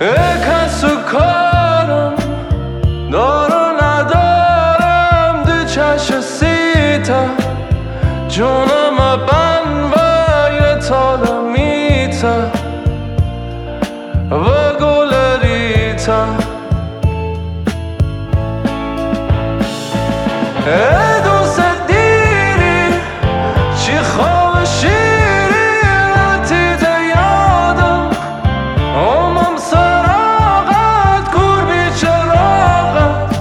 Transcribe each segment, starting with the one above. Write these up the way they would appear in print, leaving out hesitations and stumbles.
کس و کارم دارو ندارم دو چش سیتا جونم بن و یه میتا و گل ریتا دوست دیری چی خواب شیری رتیت یادم امام سراغت گور بی چراغت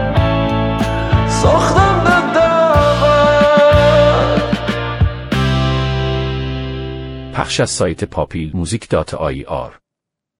ساختم به داغت. پخش از سایت papilmusic.ir